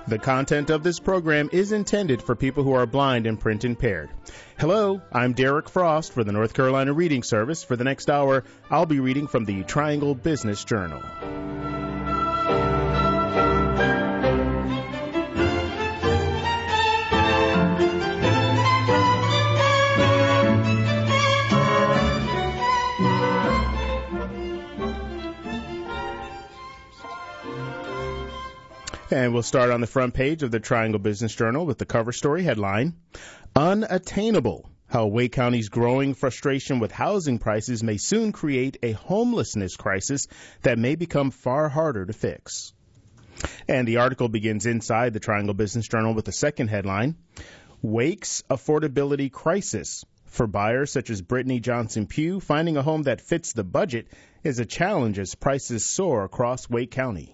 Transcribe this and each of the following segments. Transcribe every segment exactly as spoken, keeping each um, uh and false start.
The content of this program is intended for people who are blind and print impaired. Hello, I'm Derek Frost for the North Carolina Reading Service. For the next hour, I'll be reading from the Triangle Business Journal. And we'll start on the front page of the Triangle Business Journal with the cover story headline, Unattainable, How Wake County's Growing Frustration with Housing Prices May Soon Create a Homelessness Crisis That May Become Far Harder to Fix. And the article begins inside the Triangle Business Journal with the second headline, Wake's Affordability Crisis. For buyers such as Brittany Johnson Pugh, finding a home that fits the budget is a challenge as prices soar across Wake County.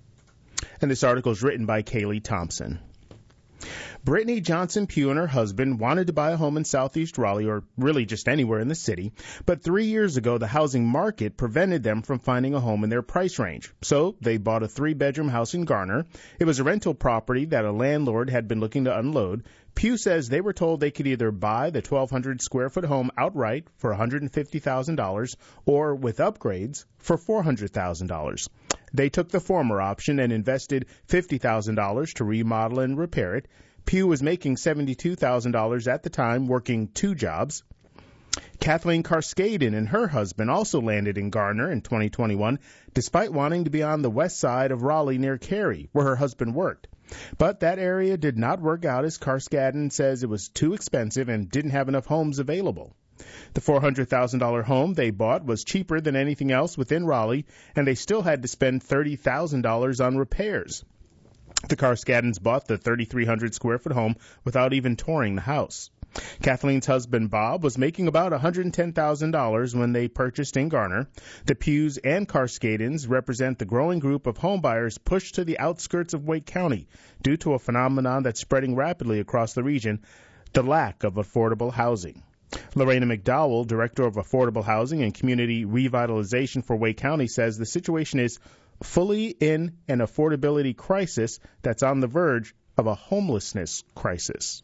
And this article is written by Kaylee Thompson. Brittany Johnson Pugh and her husband wanted to buy a home in southeast Raleigh, or really just anywhere in the city, but three years ago the housing market prevented them from finding a home in their price range. So they bought a three-bedroom house in Garner. It was a rental property that a landlord had been looking to unload. Pugh says they were told they could either buy the twelve hundred square foot home outright for one hundred fifty thousand dollars or with upgrades for four hundred thousand dollars. They took the former option and invested fifty thousand dollars to remodel and repair it. Pugh was making seventy-two thousand dollars at the time, working two jobs. Kathleen Carskaden and her husband also landed in Garner in twenty twenty-one, despite wanting to be on the west side of Raleigh near Cary, where her husband worked. But that area did not work out as Carskaden says it was too expensive and didn't have enough homes available. The four hundred thousand dollars home they bought was cheaper than anything else within Raleigh, and they still had to spend thirty thousand dollars on repairs. The Carskadens bought the thirty-three hundred square foot home without even touring the house. Kathleen's husband, Bob, was making about one hundred ten thousand dollars when they purchased in Garner. The Pughs and Carskadens represent the growing group of homebuyers pushed to the outskirts of Wake County due to a phenomenon that's spreading rapidly across the region, the lack of affordable housing. Lorena McDowell, Director of Affordable Housing and Community Revitalization for Wake County, says the situation is fully in an affordability crisis that's on the verge of a homelessness crisis.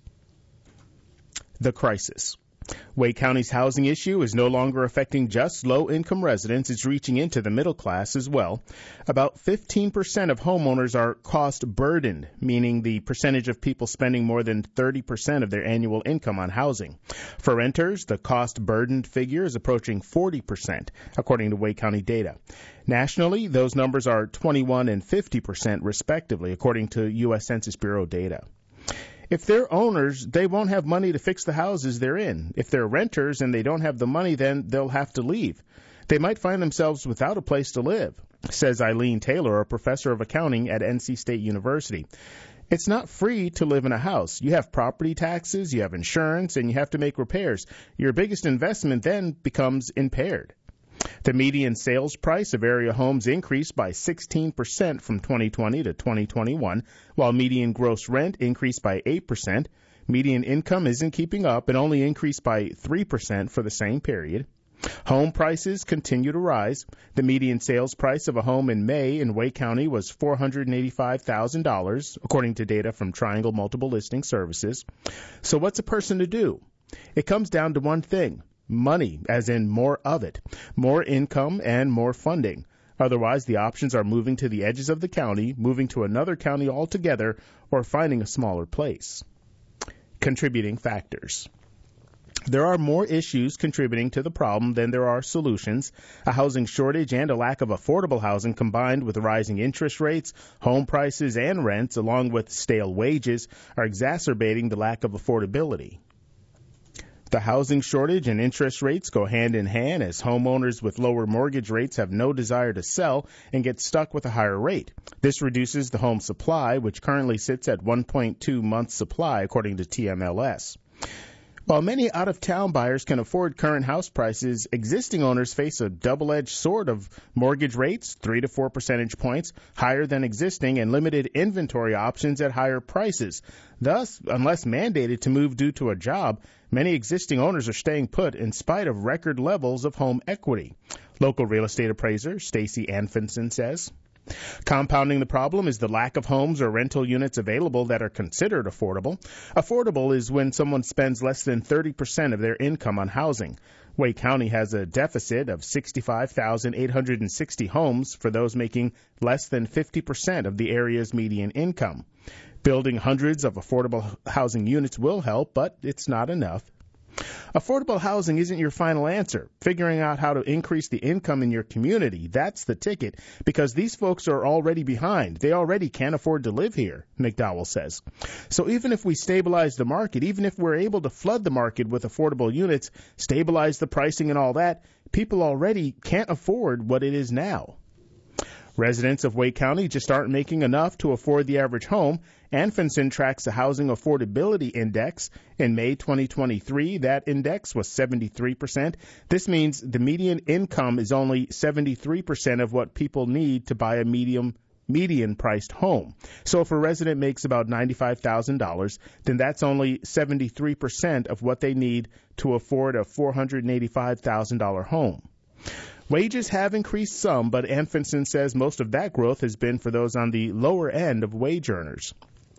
The crisis. Wake County's housing issue is no longer affecting just low-income residents. It's reaching into the middle class as well. About fifteen percent of homeowners are cost-burdened, meaning the percentage of people spending more than thirty percent of their annual income on housing. For renters, the cost-burdened figure is approaching forty percent, according to Wake County data. Nationally, those numbers are twenty-one and fifty percent, respectively, according to U S Census Bureau data. If they're owners, they won't have money to fix the houses they're in. If they're renters and they don't have the money, then they'll have to leave. They might find themselves without a place to live, says Eileen Taylor, a professor of accounting at N C State University. It's not free to live in a house. You have property taxes, you have insurance, and you have to make repairs. Your biggest investment then becomes impaired. The median sales price of area homes increased by sixteen percent from twenty twenty to twenty twenty-one, while median gross rent increased by eight percent. Median income isn't keeping up and only increased by three percent for the same period. Home prices continue to rise. The median sales price of a home in May in Wake County was four hundred eighty-five thousand dollars, according to data from Triangle Multiple Listing Services. So what's a person to do? It comes down to one thing. Money, as in more of it, more income and more funding. Otherwise, the options are moving to the edges of the county, moving to another county altogether, or finding a smaller place. Contributing factors. There are more issues contributing to the problem than there are solutions. A housing shortage and a lack of affordable housing combined with rising interest rates, home prices, and rents, along with stale wages, are exacerbating the lack of affordability. The housing shortage and interest rates go hand in hand as homeowners with lower mortgage rates have no desire to sell and get stuck with a higher rate. This reduces the home supply, which currently sits at one point two months supply, according to T M L S. While many out-of-town buyers can afford current house prices, existing owners face a double-edged sword of mortgage rates, three to four percentage points, higher than existing, and limited inventory options at higher prices. Thus, unless mandated to move due to a job, many existing owners are staying put in spite of record levels of home equity. Local real estate appraiser Stacy Anfinson says. Compounding the problem is the lack of homes or rental units available that are considered affordable. Affordable is when someone spends less than thirty percent of their income on housing. Wake County has a deficit of sixty-five thousand eight hundred sixty homes for those making less than fifty percent of the area's median income. Building hundreds of affordable housing units will help, but it's not enough. Affordable housing isn't your final answer. Figuring out how to increase the income in your community, that's the ticket, because these folks are already behind. They already can't afford to live here, McDowell says. So even if we stabilize the market, even if we're able to flood the market with affordable units, stabilize the pricing and all that, people already can't afford what it is now. Residents of Wake County just aren't making enough to afford the average home. Anfinson tracks the Housing Affordability Index. In May twenty twenty-three, that index was seventy-three percent. This means the median income is only seventy-three percent of what people need to buy a medium median-priced home. So if a resident makes about ninety-five thousand dollars, then that's only seventy-three percent of what they need to afford a four hundred eighty-five thousand dollars home. Wages have increased some, but Anfinson says most of that growth has been for those on the lower end of wage earners.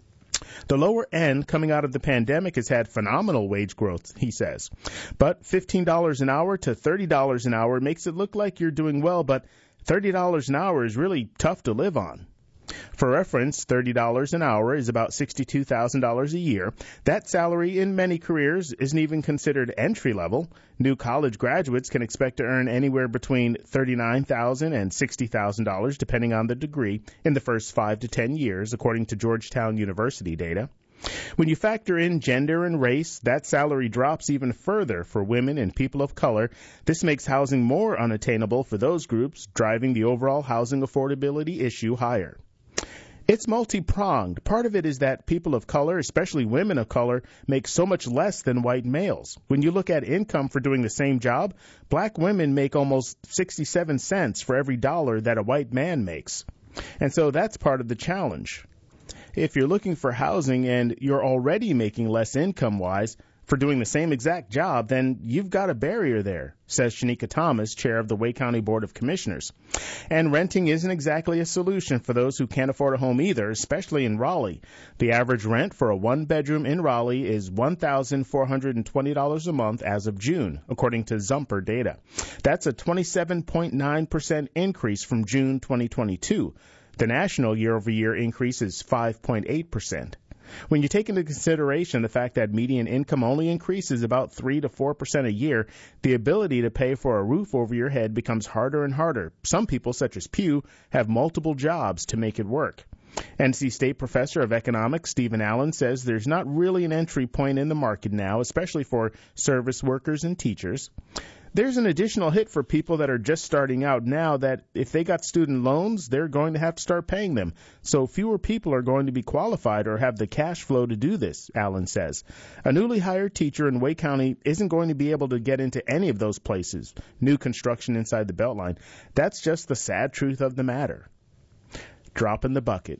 The lower end coming out of the pandemic has had phenomenal wage growth, he says. But fifteen dollars an hour to thirty dollars an hour makes it look like you're doing well, but thirty dollars an hour is really tough to live on. For reference, thirty dollars an hour is about sixty-two thousand dollars a year. That salary in many careers isn't even considered entry-level. New college graduates can expect to earn anywhere between thirty-nine thousand dollars and sixty thousand dollars, depending on the degree, in the first five to ten years, according to Georgetown University data. When you factor in gender and race, that salary drops even further for women and people of color. This makes housing more unattainable for those groups, driving the overall housing affordability issue higher. It's multi-pronged. Part of it is that people of color, especially women of color, make so much less than white males. When you look at income for doing the same job, black women make almost sixty-seven cents for every dollar that a white man makes. And so that's part of the challenge. If you're looking for housing and you're already making less income-wise for doing the same exact job, then you've got a barrier there, says Shanika Thomas, chair of the Wake County Board of Commissioners. And renting isn't exactly a solution for those who can't afford a home either, especially in Raleigh. The average rent for a one-bedroom in Raleigh is one thousand four hundred twenty dollars a month as of June, according to Zumper data. That's a twenty-seven point nine percent increase from June twenty twenty-two. The national year-over-year increase is five point eight percent. When you take into consideration the fact that median income only increases about three to four percent a year, the ability to pay for a roof over your head becomes harder and harder. Some people, such as Pew, have multiple jobs to make it work. N C State professor of economics Stephen Allen says there's not really an entry point in the market now, especially for service workers and teachers. There's an additional hit for people that are just starting out now that if they got student loans, they're going to have to start paying them. So fewer people are going to be qualified or have the cash flow to do this, Allen says. A newly hired teacher in Wake County isn't going to be able to get into any of those places, new construction inside the Beltline. That's just the sad truth of the matter. Drop in the bucket.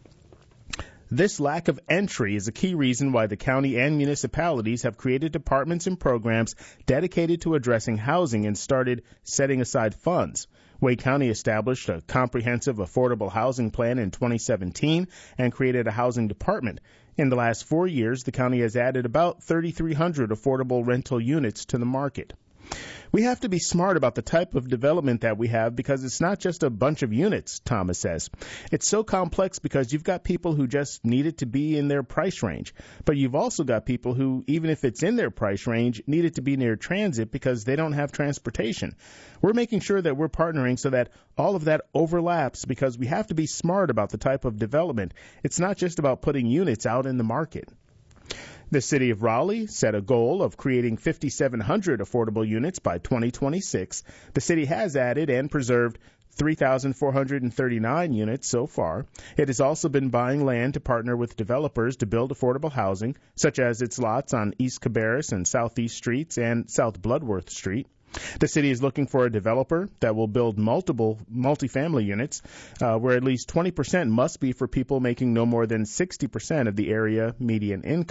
This lack of entry is a key reason why the county and municipalities have created departments and programs dedicated to addressing housing and started setting aside funds. Wake County established a comprehensive affordable housing plan in twenty seventeen and created a housing department. In the last four years, the county has added about thirty-three hundred affordable rental units to the market. We have to be smart about the type of development that we have because it's not just a bunch of units, Thomas says. It's so complex because you've got people who just need it to be in their price range. But you've also got people who, even if it's in their price range, need it to be near transit because they don't have transportation. We're making sure that we're partnering so that all of that overlaps because we have to be smart about the type of development. It's not just about putting units out in the market. The city of Raleigh set a goal of creating five thousand seven hundred affordable units by twenty twenty-six. The city has added and preserved three thousand four hundred thirty-nine units so far. It has also been buying land to partner with developers to build affordable housing, such as its lots on East Cabarrus and Southeast Streets and South Bloodworth Street. The city is looking for a developer that will build multiple multifamily units, uh, where at least twenty percent must be for people making no more than sixty percent of the area median income.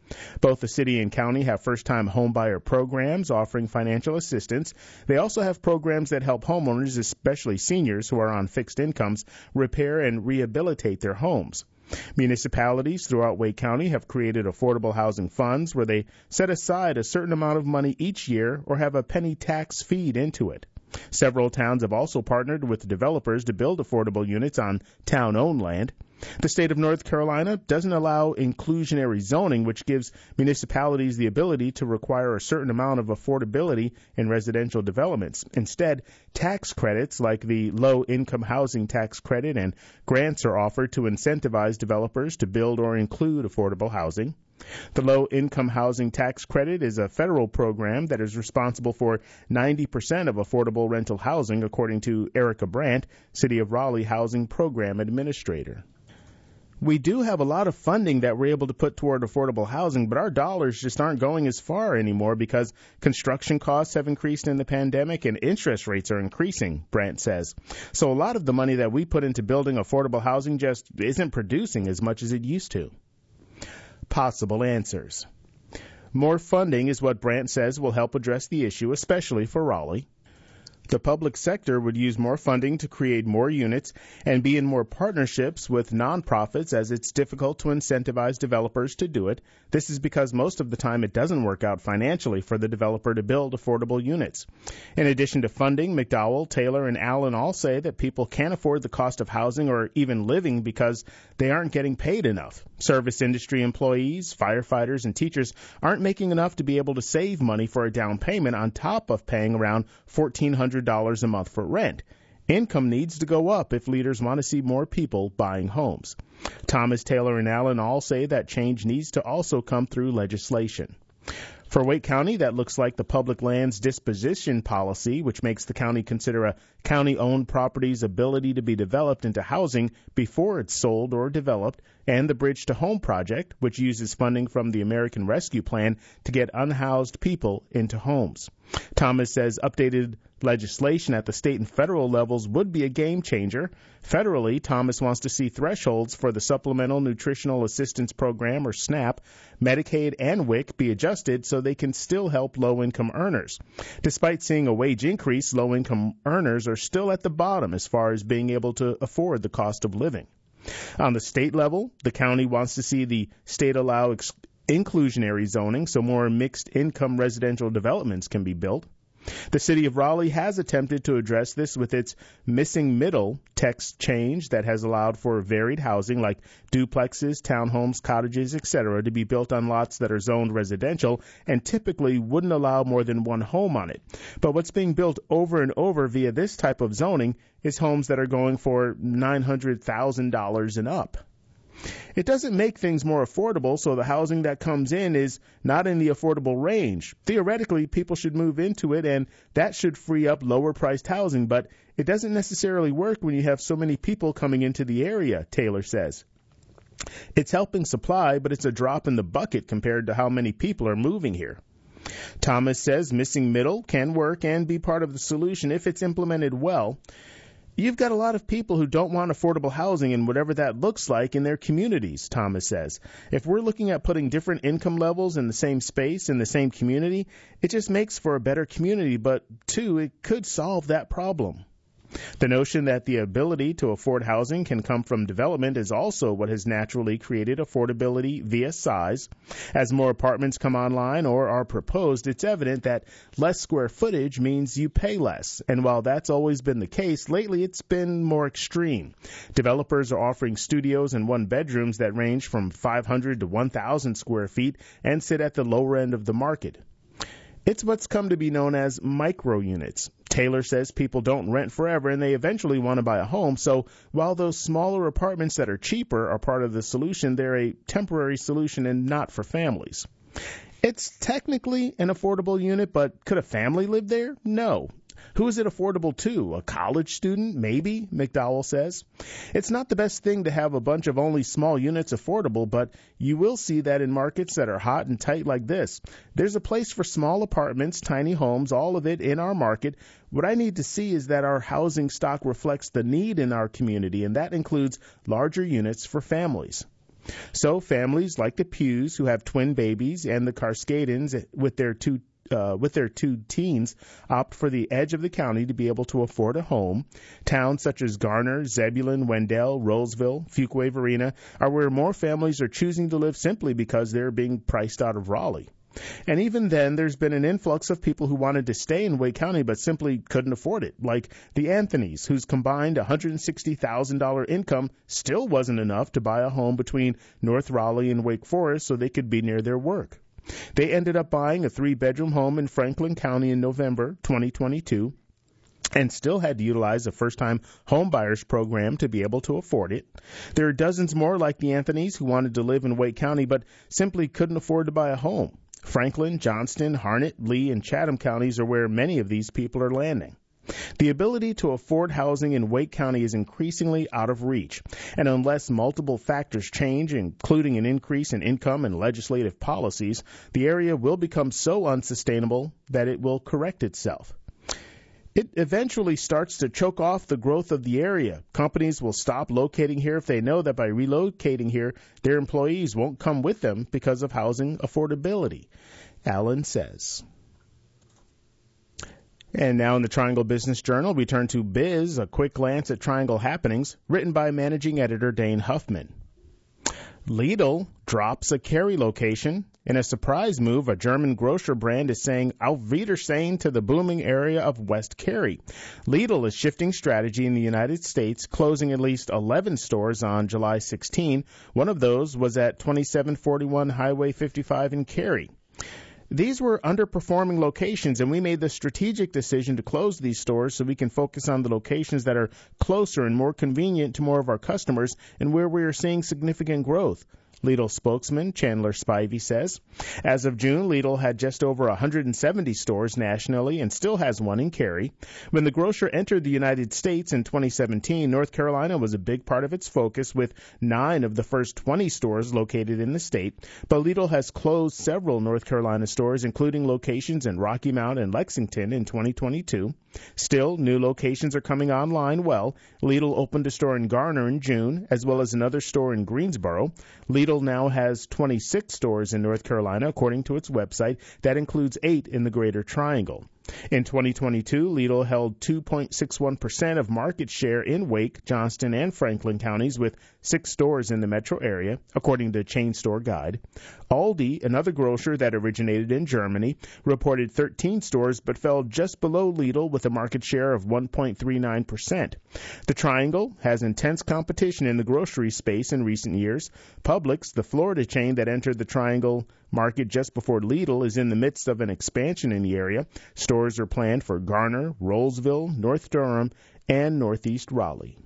Both the city and county have first-time homebuyer programs offering financial assistance. They also have programs that help homeowners, especially seniors who are on fixed incomes, repair and rehabilitate their homes. Municipalities throughout Wake County have created affordable housing funds where they set aside a certain amount of money each year or have a penny tax feed into it. Several towns have also partnered with developers to build affordable units on town-owned land. The state of North Carolina doesn't allow inclusionary zoning, which gives municipalities the ability to require a certain amount of affordability in residential developments. Instead, tax credits like the low-income housing tax credit and grants are offered to incentivize developers to build or include affordable housing. The low-income housing tax credit is a federal program that is responsible for ninety percent of affordable rental housing, according to Erica Brandt, City of Raleigh Housing Program Administrator. We do have a lot of funding that we're able to put toward affordable housing, but our dollars just aren't going as far anymore because construction costs have increased in the pandemic and interest rates are increasing, Brandt says. So a lot of the money that we put into building affordable housing just isn't producing as much as it used to. Possible answers. More funding is what Brandt says will help address the issue, especially for Raleigh. The public sector would use more funding to create more units and be in more partnerships with nonprofits, as it's difficult to incentivize developers to do it. This is because most of the time it doesn't work out financially for the developer to build affordable units. In addition to funding, McDowell, Taylor, and Allen all say that people can't afford the cost of housing or even living because they aren't getting paid enough. Service industry employees, firefighters, and teachers aren't making enough to be able to save money for a down payment on top of paying around fourteen hundred dollars a month for rent. Income needs to go up if leaders want to see more people buying homes. Thomas, Taylor, and Allen all say that change needs to also come through legislation. For Wake County, that looks like the public lands disposition policy, which makes the county consider a county-owned property's ability to be developed into housing before it's sold or developed, and the Bridge to Home project, which uses funding from the American Rescue Plan to get unhoused people into homes. Thomas says updated legislation at the state and federal levels would be a game changer. Federally, Thomas wants to see thresholds for the Supplemental Nutritional Assistance Program, or SNAP, Medicaid, and W I C be adjusted so they can still help low-income earners. Despite seeing a wage increase, low-income earners are still at the bottom as far as being able to afford the cost of living. On the state level, the county wants to see the state allow ex- inclusionary zoning so more mixed-income residential developments can be built. The city of Raleigh has attempted to address this with its missing middle text change that has allowed for varied housing like duplexes, townhomes, cottages, et cetera to be built on lots that are zoned residential and typically wouldn't allow more than one home on it. But what's being built over and over via this type of zoning is homes that are going for nine hundred thousand dollars and up. It doesn't make things more affordable, so the housing that comes in is not in the affordable range. Theoretically, people should move into it, and that should free up lower-priced housing, but it doesn't necessarily work when you have so many people coming into the area, Taylor says. It's helping supply, but it's a drop in the bucket compared to how many people are moving here. Thomas says missing middle can work and be part of the solution if it's implemented well. You've got a lot of people who don't want affordable housing and whatever that looks like in their communities, Thomas says. If we're looking at putting different income levels in the same space, in the same community, it just makes for a better community, but, two, it could solve that problem. The notion that the ability to afford housing can come from development is also what has naturally created affordability via size. As more apartments come online or are proposed, it's evident that less square footage means you pay less. And while that's always been the case, lately it's been more extreme. Developers are offering studios and one-bedrooms that range from five hundred to one thousand square feet and sit at the lower end of the market. It's what's come to be known as micro units. Taylor says people don't rent forever and they eventually want to buy a home, so while those smaller apartments that are cheaper are part of the solution, they're a temporary solution and not for families. It's technically an affordable unit, but could a family live there? No. Who is it affordable to? A college student? Maybe, McDowell says. It's not the best thing to have a bunch of only small units affordable, but you will see that in markets that are hot and tight like this. There's a place for small apartments, tiny homes, all of it in our market. What I need to see is that our housing stock reflects the need in our community, and that includes larger units for families. So families like the Pews, who have twin babies, and the Carskadens with their two Uh, with their two teens, opt for the edge of the county to be able to afford a home. Towns such as Garner, Zebulon, Wendell, Roseville, Fuquay-Varina are where more families are choosing to live simply because they're being priced out of Raleigh. And even then, there's been an influx of people who wanted to stay in Wake County but simply couldn't afford it, like the Anthonys, whose combined one hundred sixty thousand dollars income still wasn't enough to buy a home between North Raleigh and Wake Forest so they could be near their work. They ended up buying a three-bedroom home in Franklin County in November twenty twenty-two and still had to utilize a first-time home buyers program to be able to afford it. There are dozens more like the Anthonys who wanted to live in Wake County but simply couldn't afford to buy a home. Franklin, Johnston, Harnett, Lee, and Chatham counties are where many of these people are landing. The ability to afford housing in Wake County is increasingly out of reach, and unless multiple factors change, including an increase in income and legislative policies, the area will become so unsustainable that it will correct itself. It eventually starts to choke off the growth of the area. Companies will stop locating here if they know that by relocating here, their employees won't come with them because of housing affordability, Allen says. And now in the Triangle Business Journal, we turn to Biz, a quick glance at Triangle happenings, written by managing editor Dane Huffman. Lidl drops a Cary location. In a surprise move, a German grocer brand is saying Auf Wiedersehen to the booming area of West Cary. Lidl is shifting strategy in the United States, closing at least eleven stores on July sixteenth. One of those was at twenty-seven forty-one Highway fifty-five in Cary. These were underperforming locations, and we made the strategic decision to close these stores so we can focus on the locations that are closer and more convenient to more of our customers and where we are seeing significant growth, Lidl spokesman Chandler Spivey says. As of June, Lidl had just over one hundred seventy stores nationally and still has one in Cary. When the grocer entered the United States in twenty seventeen, North Carolina was a big part of its focus, with nine of the first twenty stores located in the state. But Lidl has closed several North Carolina stores, including locations in Rocky Mount and Lexington in twenty twenty-two. Still, new locations are coming online well. Lidl opened a store in Garner in June, as well as another store in Greensboro. Lidl now has twenty-six stores in North Carolina, according to its website. That includes eight in the Greater Triangle. In twenty twenty-two, Lidl held two point six one percent of market share in Wake, Johnston, and Franklin counties, with six stores in the metro area, according to Chain Store Guide. Aldi, another grocer that originated in Germany, reported thirteen stores but fell just below Lidl with a market share of one point three nine percent. The Triangle has intense competition in the grocery space in recent years. Publix, the Florida chain that entered the Triangle market just before Lidl, is in the midst of an expansion in the area. Stores are planned for Garner, Rolesville, North Durham, and Northeast Raleigh.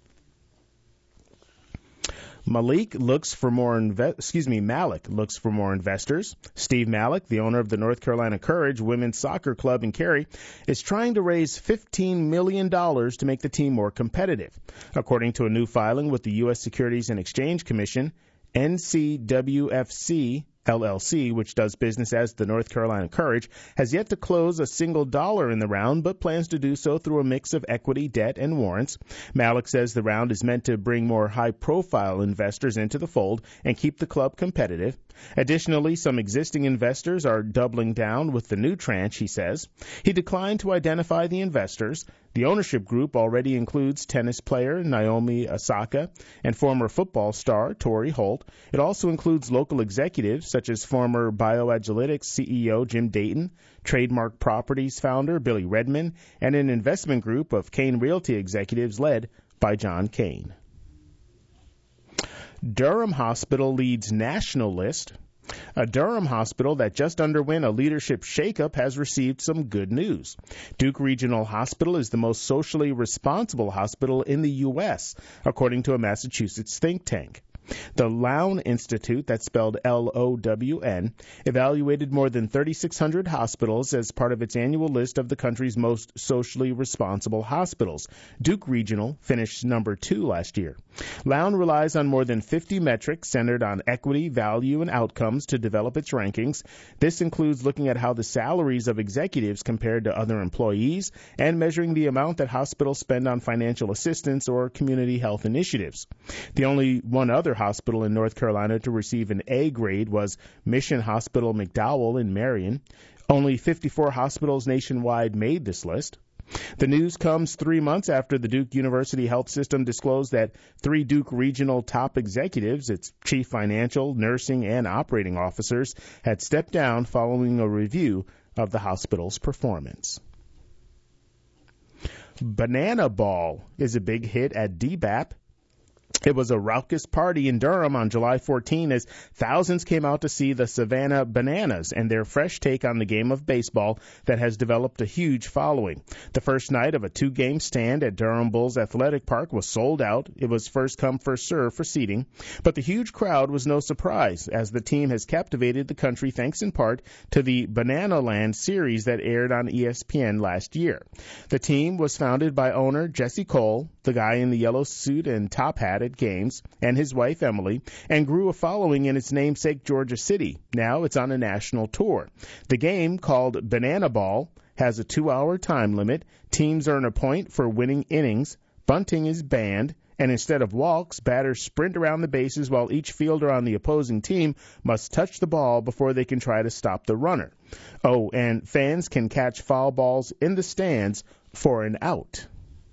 Malik looks for more inve- excuse me, Malik looks for more investors. Steve Malik, the owner of the North Carolina Courage women's soccer club in Cary, is trying to raise fifteen million dollars to make the team more competitive. According to a new filing with the U S Securities and Exchange Commission, N C W F C L L C, which does business as the North Carolina Courage, has yet to close a single dollar in the round, but plans to do so through a mix of equity, debt, and warrants. Malik says the round is meant to bring more high-profile investors into the fold and keep the club competitive. Additionally, some existing investors are doubling down with the new tranche, he says. He declined to identify the investors. The ownership group already includes tennis player Naomi Osaka and former football star Torrey Holt. It also includes local executives such as former BioAgilytix C E O Jim Dayton, Trademark Properties founder Billy Redman, and an investment group of Kane Realty executives led by John Kane. Durham Hospital leads national list. A Durham hospital that just underwent a leadership shakeup has received some good news. Duke Regional Hospital is the most socially responsible hospital in the U S, according to a Massachusetts think tank. The Lown Institute, that's spelled L O W N, evaluated more than thirty-six hundred hospitals as part of its annual list of the country's most socially responsible hospitals. Duke Regional finished number two last year. Lown relies on more than fifty metrics centered on equity, value, and outcomes to develop its rankings. This includes looking at how the salaries of executives compared to other employees and measuring the amount that hospitals spend on financial assistance or community health initiatives. The only one other hospital in North Carolina to receive an A grade was Mission Hospital McDowell in Marion. Only fifty-four hospitals nationwide made this list. The news comes three months after the Duke University Health System disclosed that three Duke regional top executives, its chief financial, nursing, and operating officers, had stepped down following a review of the hospital's performance. Banana Ball is a big hit at D B A P. It was a raucous party in Durham on July fourteenth as thousands came out to see the Savannah Bananas and their fresh take on the game of baseball that has developed a huge following. The first night of a two-game stand at Durham Bulls Athletic Park was sold out. It was first come, first serve for seating. But the huge crowd was no surprise, as the team has captivated the country thanks in part to the Banana Land series that aired on E S P N last year. The team was founded by owner Jesse Cole, the guy in the yellow suit and top hat at games, and his wife Emily, and grew a following in its namesake Georgia City. Now it's on a national tour. The game, called Banana Ball, has a two-hour time limit. Teams earn a point for winning innings. Bunting is banned, and instead of walks, batters sprint around the bases while each fielder on the opposing team must touch the ball before they can try to stop the runner. Oh, and fans can catch foul balls in the stands for an out.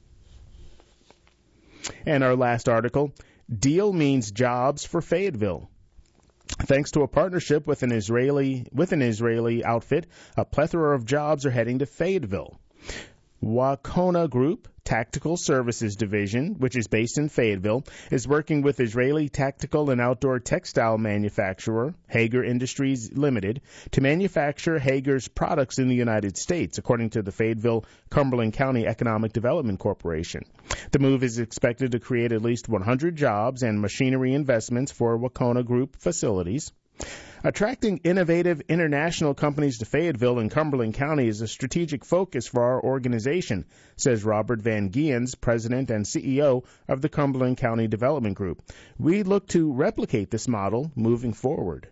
And our last article, deal means jobs for Fayetteville. Thanks to a partnership with an Israeli with an Israeli outfit, a plethora of jobs are heading to Fayetteville. Wacona Group, Tactical Services Division, which is based in Fayetteville, is working with Israeli tactical and outdoor textile manufacturer Hager Industries Limited to manufacture Hager's products in the United States, according to the Fayetteville Cumberland County Economic Development Corporation. The move is expected to create at least one hundred jobs and machinery investments for Wacona Group facilities. Attracting innovative international companies to Fayetteville and Cumberland County is a strategic focus for our organization, says Robert Van Giens, president and C E O of the Cumberland County Development Group. We look to replicate this model moving forward.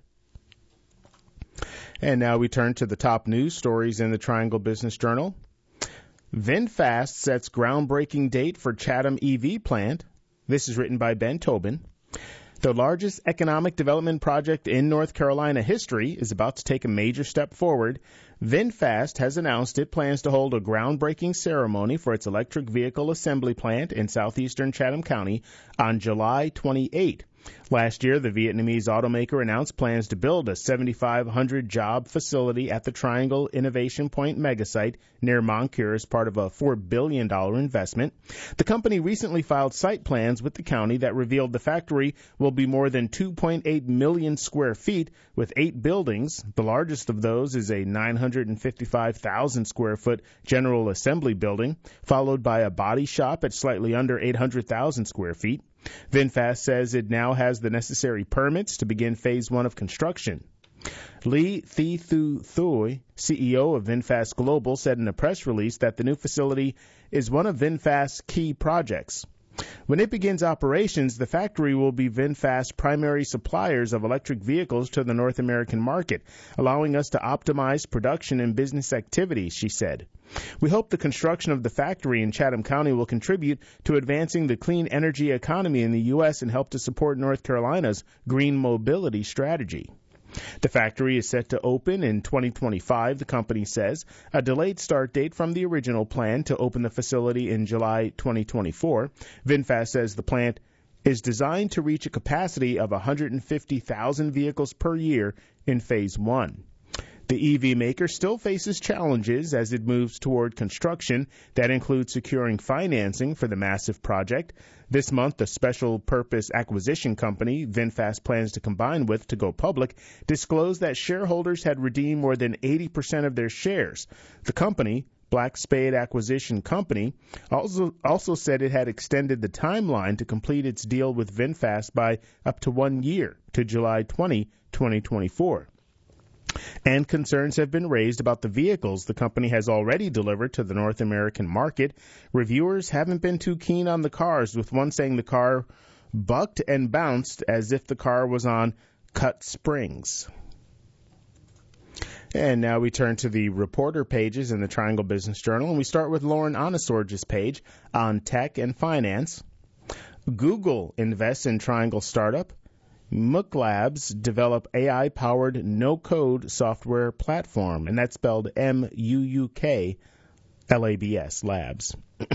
And now we turn to the top news stories in the Triangle Business Journal. VinFast sets groundbreaking date for Chatham E V plant. This is written by Ben Tobin. The largest economic development project in North Carolina history is about to take a major step forward. VinFast has announced it plans to hold a groundbreaking ceremony for its electric vehicle assembly plant in southeastern Chatham County on July twenty-eighth. Last year, the Vietnamese automaker announced plans to build a seventy-five hundred job facility at the Triangle Innovation Point megasite near Moncure as part of a four billion dollars investment. The company recently filed site plans with the county that revealed the factory will be more than two point eight million square feet with eight buildings. The largest of those is a nine hundred fifty-five thousand square foot general assembly building, followed by a body shop at slightly under eight hundred thousand square feet. VinFast says it now has the necessary permits to begin phase one of construction. Lee Thi Thu Thuy, C E O of VinFast Global, said in a press release that the new facility is one of VinFast's key projects. When it begins operations, the factory will be VinFast's primary suppliers of electric vehicles to the North American market, allowing us to optimize production and business activities, she said. We hope the construction of the factory in Chatham County will contribute to advancing the clean energy economy in the U S and help to support North Carolina's green mobility strategy. The factory is set to open in twenty twenty-five, the company says, a delayed start date from the original plan to open the facility in July twenty twenty-four. VinFast says the plant is designed to reach a capacity of one hundred fifty thousand vehicles per year in phase one. The E V maker still faces challenges as it moves toward construction. That includes securing financing for the massive project. This month, the special purpose acquisition company VinFast plans to combine with to go public disclosed that shareholders had redeemed more than eighty percent of their shares. The company, Black Spade Acquisition Company, also also said it had extended the timeline to complete its deal with VinFast by up to one year to July twentieth, twenty twenty-four. And concerns have been raised about the vehicles the company has already delivered to the North American market. Reviewers haven't been too keen on the cars, with one saying the car bucked and bounced as if the car was on cut springs. And now we turn to the reporter pages in the Triangle Business Journal, and we start with Lauren Onosorge's page on tech and finance. Google invests in Triangle startup. Mook Labs develop A I-powered no-code software platform, and that's spelled M U U K L A B S, Labs.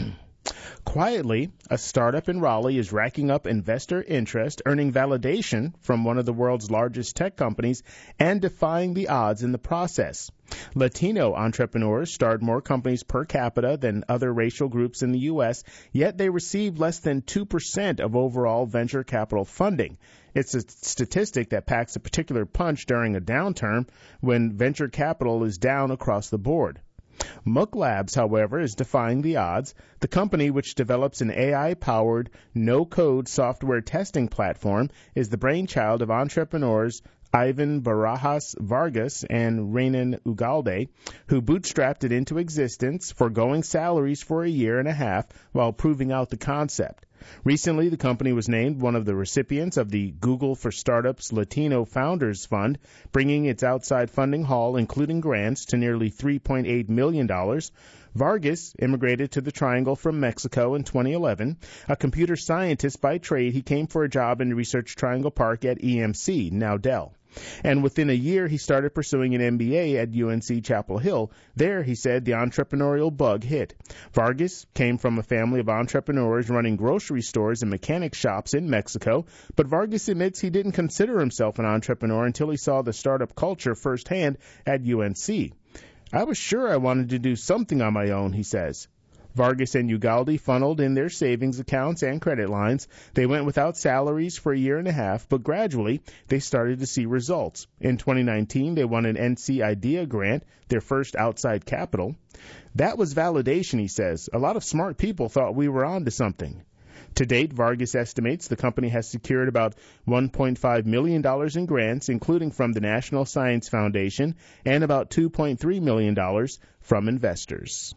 Quietly, a startup in Raleigh is racking up investor interest, earning validation from one of the world's largest tech companies, and defying the odds in the process. Latino entrepreneurs start more companies per capita than other racial groups in the U S, yet they receive less than two percent of overall venture capital funding. It's a statistic that packs a particular punch during a downturn when venture capital is down across the board. Mook Labs, however, is defying the odds. The company, which develops an A I-powered, no-code software testing platform, is the brainchild of entrepreneurs Ivan Barajas Vargas and Renan Ugalde, who bootstrapped it into existence, foregoing salaries for a year and a half while proving out the concept. Recently, the company was named one of the recipients of the Google for Startups Latino Founders Fund, bringing its outside funding haul, including grants, to nearly three point eight million dollars. Vargas immigrated to the Triangle from Mexico in twenty eleven. A computer scientist by trade, he came for a job in Research Triangle Park at E M C, now Dell. And within a year, he started pursuing an M B A at U N C Chapel Hill. There, he said, the entrepreneurial bug hit. Vargas came from a family of entrepreneurs running grocery stores and mechanic shops in Mexico, but Vargas admits he didn't consider himself an entrepreneur until he saw the startup culture firsthand at U N C. I was sure I wanted to do something on my own, he says. Vargas and Ugalde funneled in their savings accounts and credit lines. They went without salaries for a year and a half, but gradually they started to see results. In twenty nineteen, they won an N C IDEA grant, their first outside capital. That was validation, he says. A lot of smart people thought we were on to something. To date, Vargas estimates the company has secured about one point five million dollars in grants, including from the National Science Foundation, and about two point three million dollars from investors.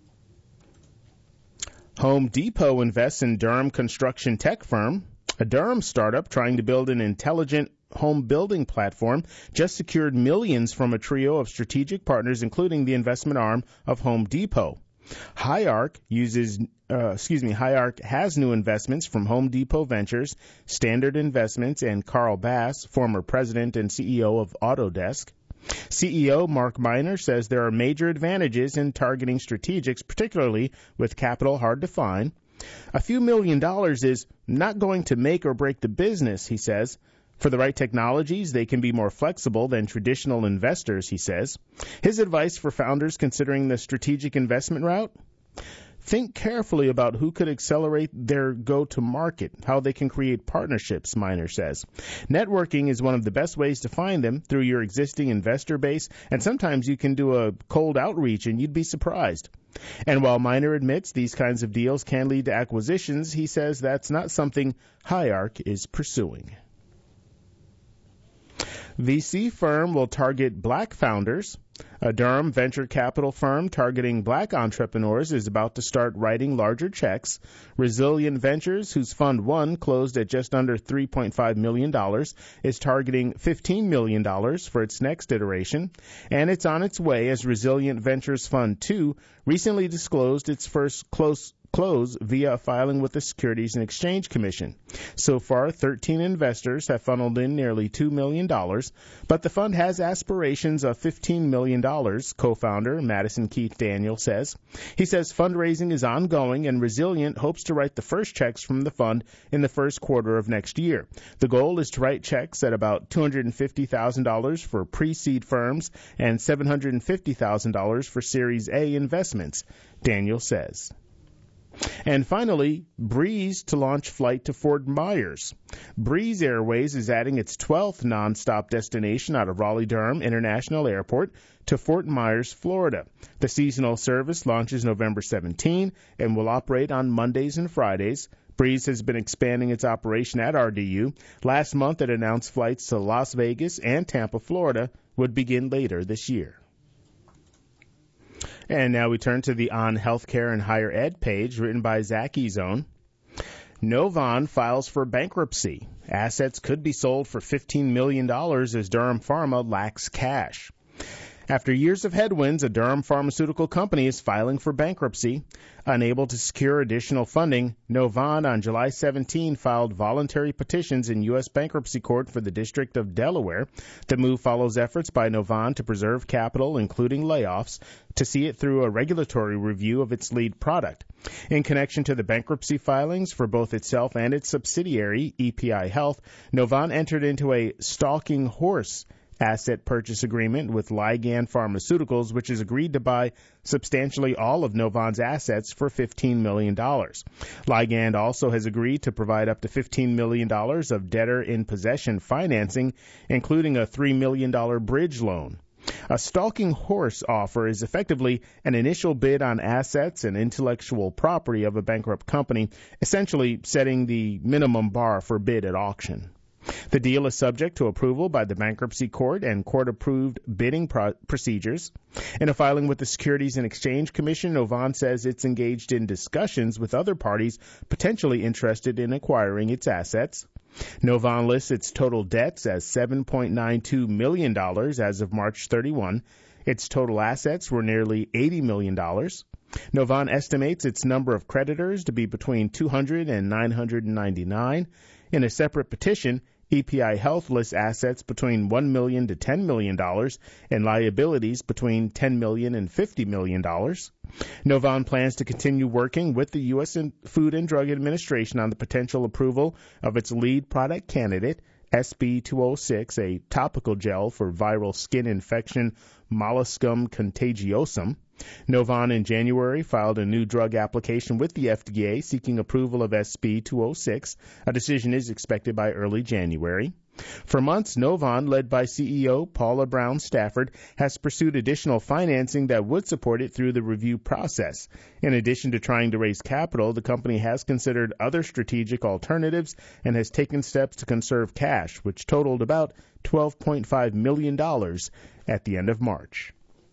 Home Depot invests in Durham construction tech firm. A Durham startup trying to build an intelligent home building platform just secured millions from a trio of strategic partners, including the investment arm of Home Depot. HiArc uses, uh, excuse me, HiArc has new investments from Home Depot Ventures, Standard Investments, and Carl Bass, former president and C E O of Autodesk. C E O Mark Miner says there are major advantages in targeting strategics, particularly with capital hard to find. A few million dollars is not going to make or break the business, he says. For the right technologies, they can be more flexible than traditional investors, he says. His advice for founders considering the strategic investment route? Think carefully about who could accelerate their go-to-market, how they can create partnerships, Miner says. Networking is one of the best ways to find them through your existing investor base, and sometimes you can do a cold outreach and you'd be surprised. And while Miner admits these kinds of deals can lead to acquisitions, he says that's not something HiArc is pursuing. V C firm will target black founders. A Durham venture capital firm targeting black entrepreneurs is about to start writing larger checks. Resilient Ventures, whose Fund one closed at just under three point five million dollars, is targeting fifteen million dollars for its next iteration. And it's on its way as Resilient Ventures Fund two recently disclosed its first close close via a filing with the Securities and Exchange Commission. So far, thirteen investors have funneled in nearly two million dollars, but the fund has aspirations of fifteen million dollars, co-founder Madison Keith Daniel says. He says fundraising is ongoing and Resilient hopes to write the first checks from the fund in the first quarter of next year. The goal is to write checks at about two hundred fifty thousand dollars for pre-seed firms and seven hundred fifty thousand dollars for Series A investments, Daniel says. And finally, Breeze to launch flight to Fort Myers. Breeze Airways is adding its twelfth nonstop destination out of Raleigh-Durham International Airport to Fort Myers, Florida. The seasonal service launches November seventeenth and will operate on Mondays and Fridays. Breeze has been expanding its operation at R D U. Last month, it announced flights to Las Vegas and Tampa, Florida, would begin later this year. And now we turn to the On Healthcare and Higher Ed page, written by Zach Ezone. Novon files for bankruptcy. Assets could be sold for fifteen million dollars as Durham Pharma lacks cash. After years of headwinds, a Durham pharmaceutical company is filing for bankruptcy. Unable to secure additional funding, Novan on July seventeenth filed voluntary petitions in U S bankruptcy court for the District of Delaware. The move follows efforts by Novan to preserve capital, including layoffs, to see it through a regulatory review of its lead product. In connection to the bankruptcy filings for both itself and its subsidiary, E P I Health, Novan entered into a stalking horse asset purchase agreement with Ligand Pharmaceuticals, which has agreed to buy substantially all of Novan's assets for fifteen million dollars. Ligand also has agreed to provide up to fifteen million dollars of debtor-in-possession financing, including a three million dollars bridge loan. A stalking horse offer is effectively an initial bid on assets and intellectual property of a bankrupt company, essentially setting the minimum bar for bid at auction. The deal is subject to approval by the bankruptcy court and court-approved bidding pro- procedures. In a filing with the Securities and Exchange Commission, Novan says it's engaged in discussions with other parties potentially interested in acquiring its assets. Novan lists its total debts as seven point nine two million dollars as of March thirty-first. Its total assets were nearly eighty million dollars. Novan estimates its number of creditors to be between two hundred and nine hundred ninety-nine. In a separate petition, E P I Health lists assets between one million dollars to ten million dollars and liabilities between ten million dollars and fifty million dollars. Novan plans to continue working with the U S Food and Drug Administration on the potential approval of its lead product candidate, S B two oh six, a topical gel for viral skin infection Molluscum contagiosum. Novan in January filed a new drug application with the F D A seeking approval of S B two oh six. A decision is expected by early January. For months, Novan, led by C E O Paula Brown Stafford, has pursued additional financing that would support it through the review process. In addition to trying to raise capital, the company has considered other strategic alternatives and has taken steps to conserve cash, which totaled about twelve point five million dollars at the end of March.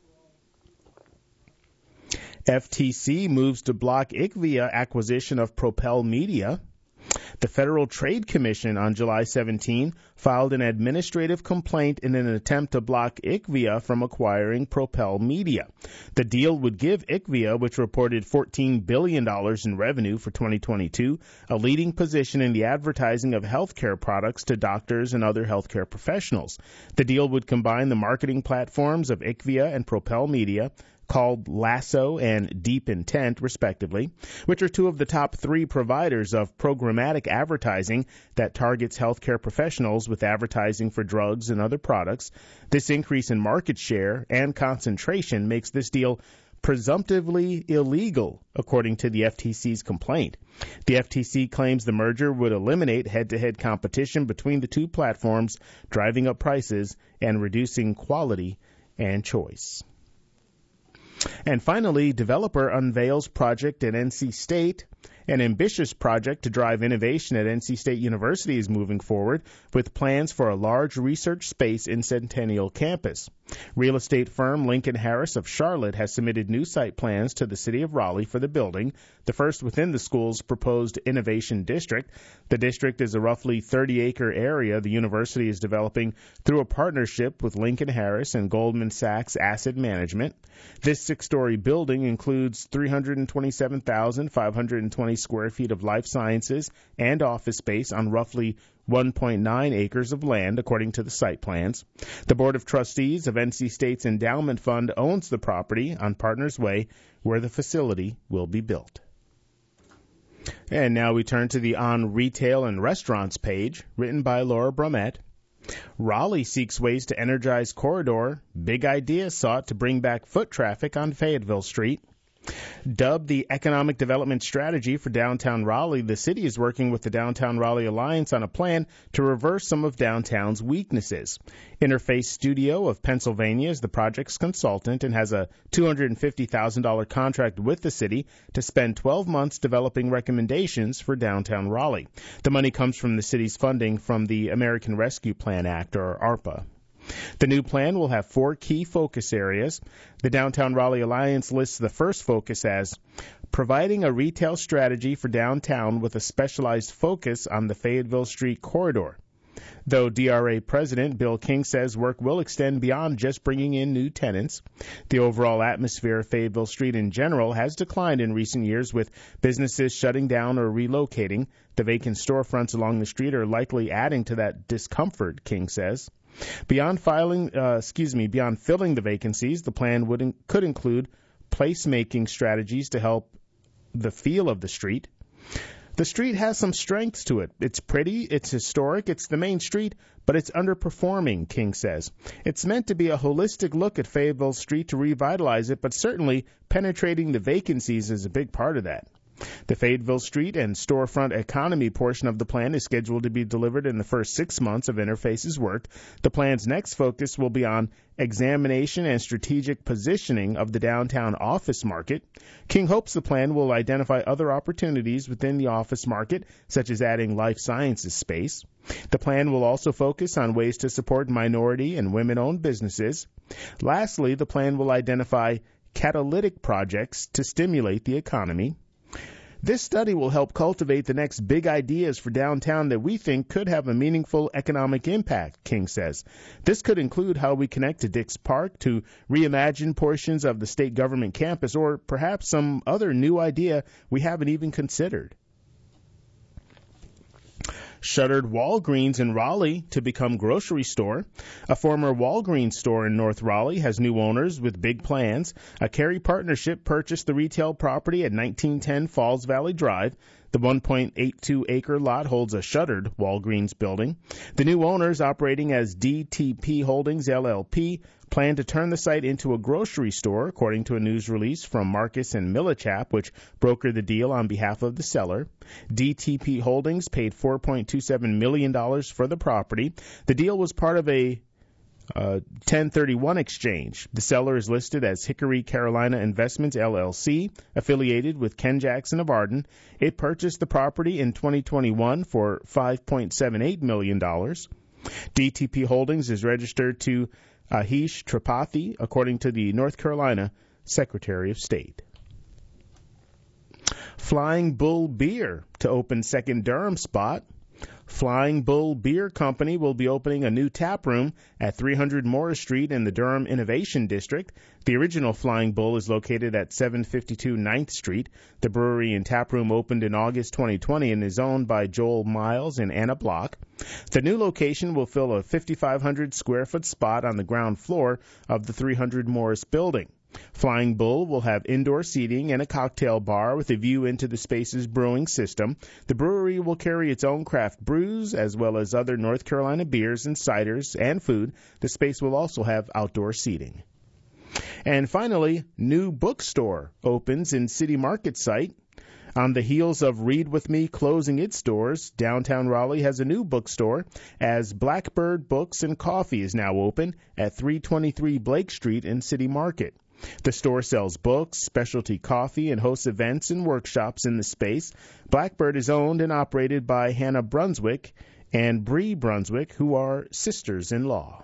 F T C moves to block I C V I A acquisition of Propel Media. The Federal Trade Commission on July seventeenth filed an administrative complaint in an attempt to block I C V I A from acquiring Propel Media. The deal would give I C V I A, which reported fourteen billion dollars in revenue for twenty twenty-two, a leading position in the advertising of healthcare products to doctors and other healthcare professionals. The deal would combine the marketing platforms of I C V I A and Propel Media, called Lasso and Deep Intent, respectively, which are two of the top three providers of programmatic advertising that targets healthcare professionals with advertising for drugs and other products. This increase in market share and concentration makes this deal presumptively illegal, according to the F T C's complaint. The F T C claims the merger would eliminate head-to-head competition between the two platforms, driving up prices and reducing quality and choice. And finally, developer unveils project at N C State. An ambitious project to drive innovation at N C State University is moving forward with plans for a large research space in Centennial Campus. Real estate firm Lincoln Harris of Charlotte has submitted new site plans to the city of Raleigh for the building, the first within the school's proposed innovation district. The district is a roughly thirty-acre area the university is developing through a partnership with Lincoln Harris and Goldman Sachs Asset Management. This six-story building includes three hundred twenty-seven thousand five hundred twenty square feet of life sciences and office space on roughly one point nine acres of land, according to the site plans. The Board of Trustees of N C State's endowment fund owns the property on Partners Way, where the facility will be built. And now we turn to the On Retail and Restaurants page, written by Laura Brumett. Raleigh seeks ways to energize corridor. Big idea sought to bring back foot traffic on Fayetteville Street. Dubbed the Economic Development Strategy for Downtown Raleigh, the city is working with the Downtown Raleigh Alliance on a plan to reverse some of downtown's weaknesses. Interface Studio of Pennsylvania is the project's consultant and has a two hundred fifty thousand dollars contract with the city to spend twelve months developing recommendations for downtown Raleigh. The money comes from the city's funding from the American Rescue Plan Act, or ARPA. The new plan will have four key focus areas. The Downtown Raleigh Alliance lists the first focus as providing a retail strategy for downtown with a specialized focus on the Fayetteville Street corridor. Though D R A President Bill King says work will extend beyond just bringing in new tenants, the overall atmosphere of Fayetteville Street in general has declined in recent years, with businesses shutting down or relocating. The vacant storefronts along the street are likely adding to that discomfort, King says. Beyond filing, uh, excuse me, beyond filling the vacancies, the plan would in- could include placemaking strategies to help the feel of the street. The street has some strengths to it. It's pretty, it's historic, it's the main street, but it's underperforming, King says. It's meant to be a holistic look at Fayetteville Street to revitalize it, but certainly penetrating the vacancies is a big part of that. The Fayetteville Street and storefront economy portion of the plan is scheduled to be delivered in the first six months of Interface's work. The plan's next focus will be on examination and strategic positioning of the downtown office market. King hopes the plan will identify other opportunities within the office market, such as adding life sciences space. The plan will also focus on ways to support minority and women-owned businesses. Lastly, the plan will identify catalytic projects to stimulate the economy. This study will help cultivate the next big ideas for downtown that we think could have a meaningful economic impact, King says. This could include how we connect to Dix Park, to reimagine portions of the state government campus, or perhaps some other new idea we haven't even considered. Shuttered Walgreens in Raleigh to become grocery store. A former Walgreens store in North Raleigh has new owners with big plans. A Cary partnership purchased the retail property at nineteen ten Falls Valley Drive. The one point eight two acre lot holds a shuttered Walgreens building. The new owners, operating as D T P Holdings L L P, plan to turn the site into a grocery store, according to a news release from Marcus and Millichap, which brokered the deal on behalf of the seller. D T P Holdings paid four point two seven million dollars for the property. The deal was part of a Uh, ten thirty-one exchange. The seller is listed as Hickory Carolina Investments, L L C, affiliated with Ken Jackson of Arden. It purchased the property in twenty twenty-one for five point seven eight million dollars. D T P Holdings is registered to Ahish Tripathi, according to the North Carolina Secretary of State. Flying Bull Beer to open second Durham spot. Flying Bull Beer Company will be opening a new tap room at three hundred Morris Street in the Durham Innovation District. The original Flying Bull is located at seven fifty-two ninth Street. The brewery and tap room opened in August twenty twenty and is owned by Joel Miles and Anna Block. The new location will fill a fifty-five hundred square foot spot on the ground floor of the three hundred Morris building. Flying Bull will have indoor seating and a cocktail bar with a view into the space's brewing system. The brewery will carry its own craft brews as well as other North Carolina beers and ciders and food. The space will also have outdoor seating. And finally, new bookstore opens in City Market site. On the heels of Read With Me closing its doors, downtown Raleigh has a new bookstore, as Blackbird Books and Coffee is now open at three twenty-three Blake Street in City Market. The store sells books, specialty coffee, and hosts events and workshops in the space. Blackbird is owned and operated by Hannah Brunswick and Bree Brunswick, who are sisters-in-law.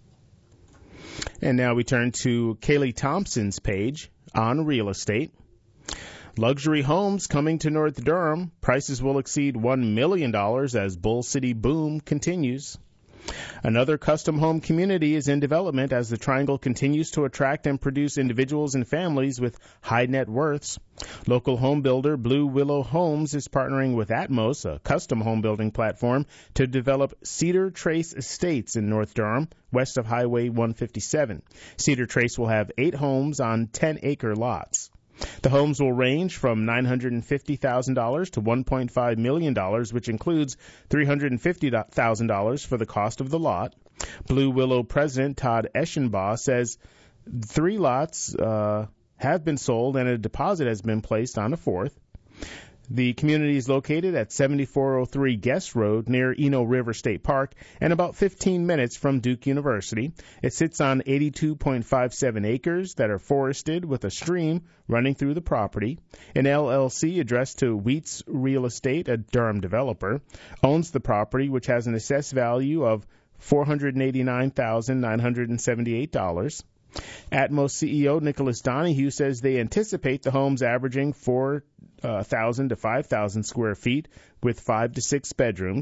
And now we turn to Kaylee Thompson's page on real estate. Luxury homes coming to North Durham. Prices will exceed one million dollars as Bull City boom continues. Another custom home community is in development as the Triangle continues to attract and produce individuals and families with high net worths. Local home builder Blue Willow Homes is partnering with Atmos, a custom home building platform, to develop Cedar Trace Estates in North Durham, west of Highway one fifty-seven. Cedar Trace will have eight homes on ten acre lots. The homes will range from nine hundred fifty thousand dollars to one point five million dollars, which includes three hundred fifty thousand dollars for the cost of the lot. Blue Willow President Todd Eschenbaugh says three lots uh, have been sold and a deposit has been placed on a fourth. The community is located at seventy-four oh three Guest Road near Eno River State Park and about fifteen minutes from Duke University. It sits on eighty-two point five seven acres that are forested with a stream running through the property. An L L C addressed to Wheats Real Estate, a Durham developer, owns the property, which has an assessed value of four hundred eighty-nine thousand nine hundred seventy-eight dollars. Atmos C E O Nicholas Donahue says they anticipate the homes averaging four thousand to five thousand square feet with five to six bedrooms.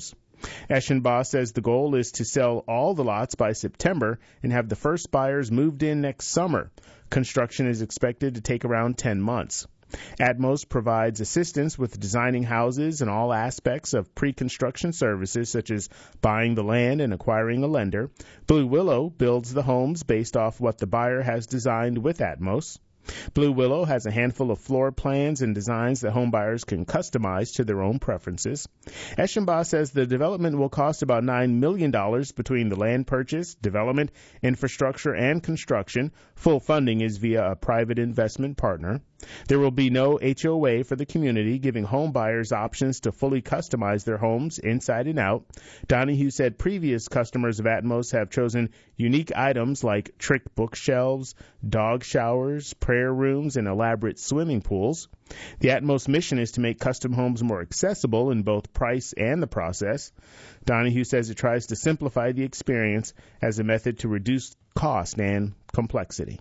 Eschenbach says the goal is to sell all the lots by September and have the first buyers moved in next summer. Construction is expected to take around ten months. Atmos provides assistance with designing houses and all aspects of pre-construction services such as buying the land and acquiring a lender. Blue Willow builds the homes based off what the buyer has designed with Atmos. Blue Willow has a handful of floor plans and designs that homebuyers can customize to their own preferences. Eschenbach says the development will cost about nine million dollars between the land purchase, development, infrastructure, and construction. Full funding is via a private investment partner. There will be no H O A for the community, giving homebuyers options to fully customize their homes inside and out. Donahue said previous customers of Atmos have chosen unique items like trick bookshelves, dog showers, prayer rooms, and elaborate swimming pools. The Atmos mission is to make custom homes more accessible in both price and the process. Donahue says it tries to simplify the experience as a method to reduce cost and complexity.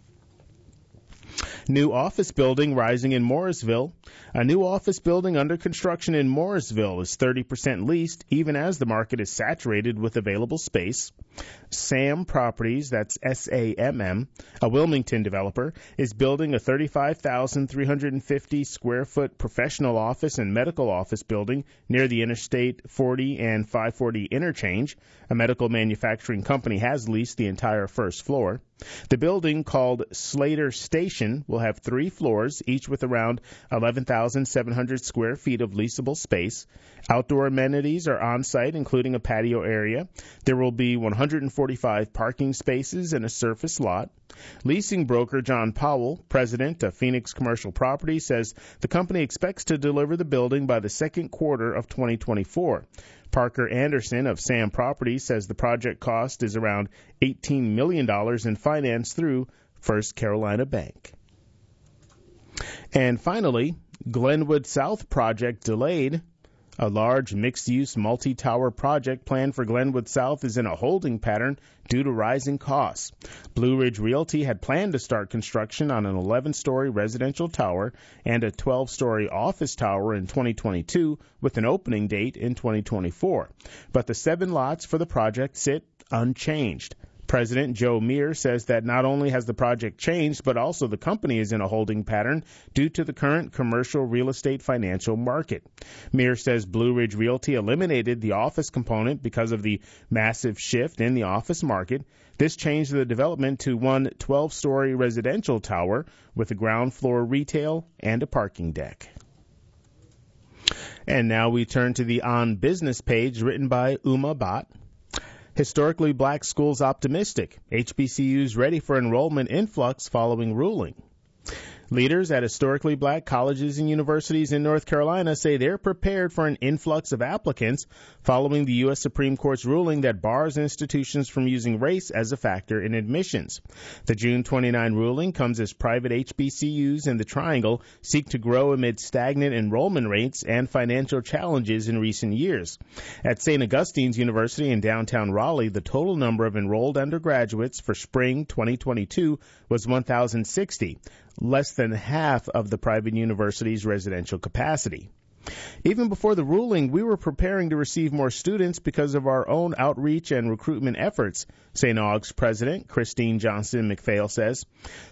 New office building rising in Morrisville. A new office building under construction in Morrisville is thirty percent leased, even as the market is saturated with available space. SAM Properties, that's S A M M, a Wilmington developer, is building a thirty-five thousand three hundred fifty square foot professional office and medical office building near the Interstate forty and five forty interchange. A medical manufacturing company has leased the entire first floor. The building, called Slater Station, will have three floors, each with around eleven thousand seven hundred square feet of leasable space. Outdoor amenities are on site, including a patio area. There will be one hundred forty-five parking spaces and a surface lot. Leasing broker John Powell, president of Phoenix Commercial Property, says the company expects to deliver the building by the second quarter of twenty twenty-four. Parker Anderson of SAM Properties says the project cost is around eighteen million dollars and financed through First Carolina Bank. And finally, Glenwood South project delayed. A large mixed-use multi-tower project planned for Glenwood South is in a holding pattern due to rising costs. Blue Ridge Realty had planned to start construction on an eleven-story residential tower and a twelve-story office tower in twenty twenty-two with an opening date in twenty twenty-four. But the seven lots for the project sit unchanged. President Joe Meir says that not only has the project changed, but also the company is in a holding pattern due to the current commercial real estate financial market. Meir says Blue Ridge Realty eliminated the office component because of the massive shift in the office market. This changed the development to one twelve-story residential tower with a ground floor retail and a parking deck. And now we turn to the On Business page written by Uma Bhatt. Historically Black schools optimistic. H B C Us ready for enrollment influx following ruling. Leaders at historically black colleges and universities in North Carolina say they're prepared for an influx of applicants following the U S Supreme Court's ruling that bars institutions from using race as a factor in admissions. The June twenty-ninth ruling comes as private H B C Us in the Triangle seek to grow amid stagnant enrollment rates and financial challenges in recent years. At Saint Augustine's University in downtown Raleigh, the total number of enrolled undergraduates for spring twenty twenty-two was one thousand sixty, less than half of the private university's residential capacity. Even before the ruling, we were preparing to receive more students because of our own outreach and recruitment efforts, Saint Aug's president Christine Johnson McPhail says.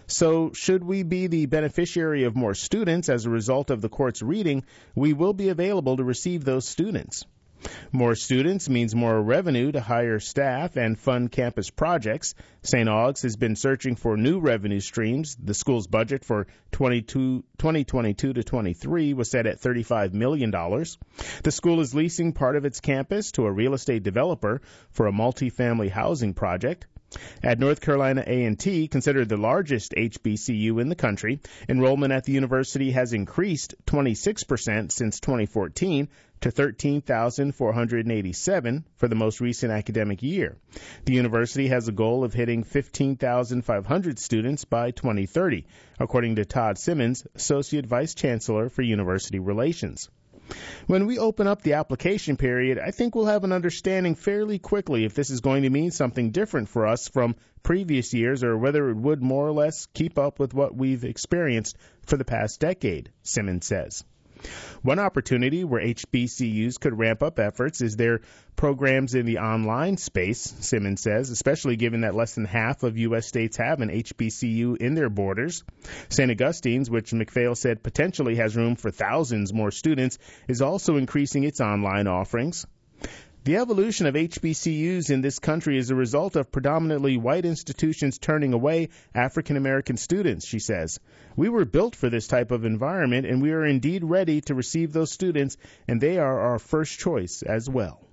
So should we be the beneficiary of more students as a result of the court's reading, we will be available to receive those students. More students means more revenue to hire staff and fund campus projects. Saint Aug's has been searching for new revenue streams. The school's budget for twenty twenty-two to twenty-three was set at thirty-five million dollars. The school is leasing part of its campus to a real estate developer for a multifamily housing project. At North Carolina A and T, considered the largest H B C U in the country, enrollment at the university has increased twenty-six percent since twenty fourteen to thirteen thousand four hundred eighty-seven for the most recent academic year. The university has a goal of hitting fifteen thousand five hundred students by twenty thirty, according to Todd Simmons, Associate Vice Chancellor for University Relations. When we open up the application period, I think we'll have an understanding fairly quickly if this is going to mean something different for us from previous years or whether it would more or less keep up with what we've experienced for the past decade, Simmons says. One opportunity where H B C Us could ramp up efforts is their programs in the online space, Simmons says, especially given that less than half of U S states have an H B C U in their borders. Saint Augustine's, which McPhail said potentially has room for thousands more students, is also increasing its online offerings. The evolution of H B C Us in this country is a result of predominantly white institutions turning away African American students, she says. We were built for this type of environment, and we are indeed ready to receive those students, and they are our first choice as well.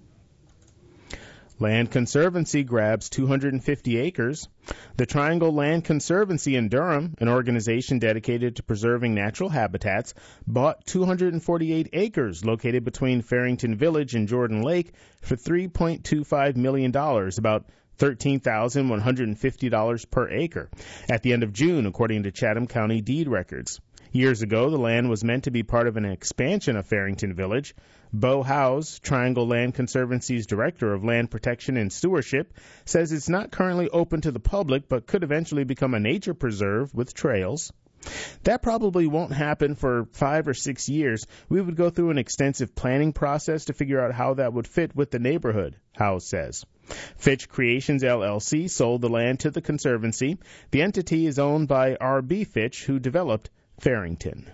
Land Conservancy grabs two hundred fifty acres. The Triangle Land Conservancy in Durham, an organization dedicated to preserving natural habitats, bought two hundred forty-eight acres located between Farrington Village and Jordan Lake for three point two five million dollars, about thirteen thousand one hundred fifty dollars per acre, at the end of June, according to Chatham County deed records. Years ago, the land was meant to be part of an expansion of Farrington Village. Bo Howes, Triangle Land Conservancy's Director of Land Protection and Stewardship, says it's not currently open to the public but could eventually become a nature preserve with trails. That probably won't happen for five or six years. We would go through an extensive planning process to figure out how that would fit with the neighborhood, Howes says. Fitch Creations, L L C, sold the land to the Conservancy. The entity is owned by R B Fitch, who developed Farrington.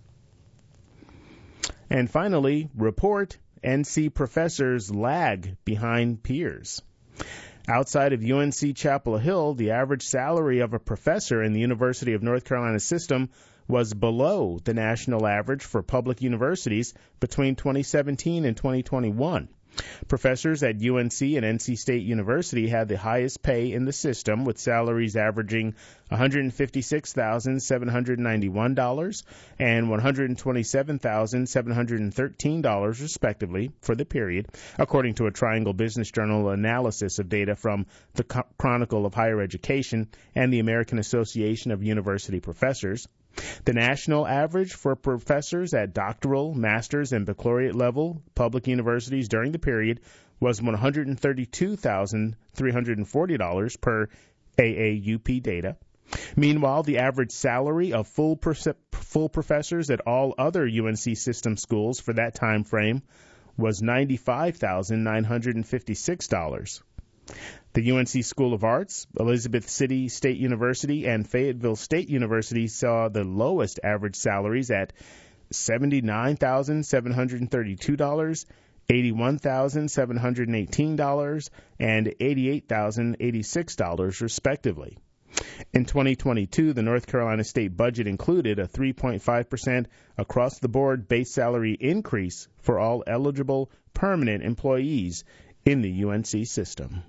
And finally, report, N C professors lag behind peers. Outside of U N C Chapel Hill, the average salary of a professor in the University of North Carolina system was below the national average for public universities between twenty seventeen and twenty twenty-one. Professors at U N C and N C State University had the highest pay in the system, with salaries averaging one hundred fifty-six thousand seven hundred ninety-one dollars and one hundred twenty-seven thousand seven hundred thirteen dollars, respectively, for the period, according to a Triangle Business Journal analysis of data from the Chronicle of Higher Education and the American Association of University Professors. The national average for professors at doctoral, master's, and baccalaureate level public universities during the period was one hundred thirty-two thousand three hundred forty dollars per A A U P data. Meanwhile, the average salary of full pro- full professors at all other U N C system schools for that time frame was ninety-five thousand nine hundred fifty-six dollars. The U N C School of Arts, Elizabeth City State University, and Fayetteville State University saw the lowest average salaries at seventy-nine thousand seven hundred thirty-two dollars, eighty-one thousand seven hundred eighteen dollars, and eighty-eight thousand eighty-six dollars, respectively. In twenty twenty-two, the North Carolina state budget included a three point five percent across-the-board base salary increase for all eligible permanent employees in the U N C system.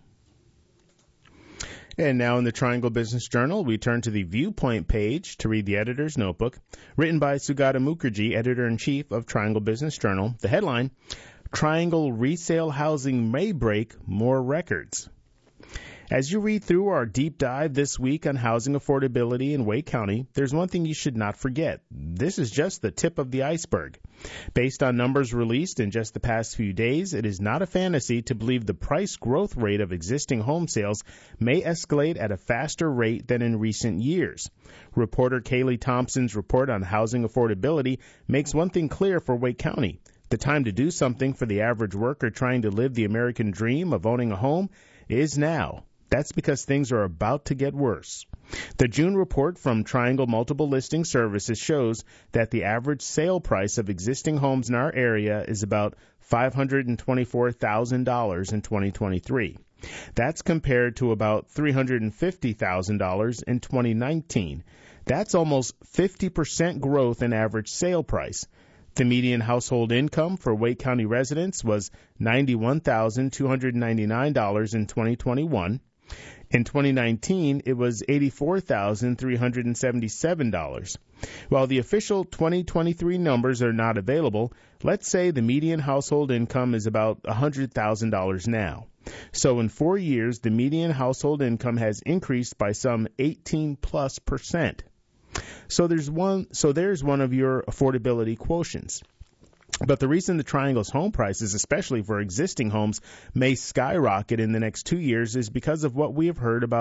And now in the Triangle Business Journal, we turn to the Viewpoint page to read the editor's notebook, written by Sugata Mukherjee, editor-in-chief of Triangle Business Journal. The headline, Triangle Resale Housing May Break More Records. As you read through our deep dive this week on housing affordability in Wake County, there's one thing you should not forget. This is just the tip of the iceberg. Based on numbers released in just the past few days, it is not a fantasy to believe the price growth rate of existing home sales may escalate at a faster rate than in recent years. Reporter Kaylee Thompson's report on housing affordability makes one thing clear for Wake County. The time to do something for the average worker trying to live the American dream of owning a home is now. That's because things are about to get worse. The June report from Triangle Multiple Listing Services shows that the average sale price of existing homes in our area is about five hundred twenty-four thousand dollars in twenty twenty-three. That's compared to about three hundred fifty thousand dollars in twenty nineteen. That's almost fifty percent growth in average sale price. The median household income for Wake County residents was ninety-one thousand two hundred ninety-nine dollars in twenty twenty-one. In twenty nineteen, it was eighty-four thousand three hundred seventy-seven dollars. While the official twenty twenty-three numbers are not available, let's say the median household income is about one hundred thousand dollars now. So in four years, the median household income has increased by some eighteen plus percent. So there's one, so there's one of your affordability quotients. But the reason the Triangle's home prices, especially for existing homes, may skyrocket in the next two years is because of what we have heard about